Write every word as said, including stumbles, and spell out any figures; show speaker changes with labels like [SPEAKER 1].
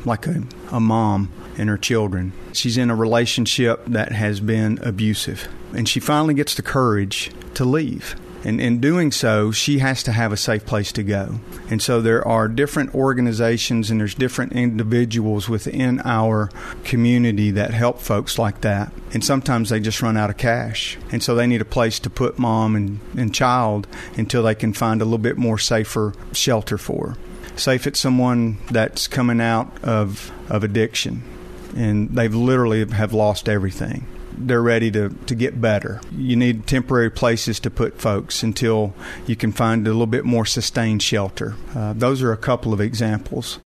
[SPEAKER 1] like a, a mom and her children. She's in a relationship that has been abusive, and she finally gets the courage to leave. And in doing so, she has to have a safe place to go. And so there are different organizations and there's different individuals within our community that help folks like that. And sometimes they just run out of cash. And so they need a place to put mom and, and child until they can find a little bit more safer shelter for her. Say if it's someone that's coming out of, of addiction and they've literally have lost everything. They're ready to, to get better. You need temporary places to put folks until you can find a little bit more sustained shelter. Uh, those are a couple of examples.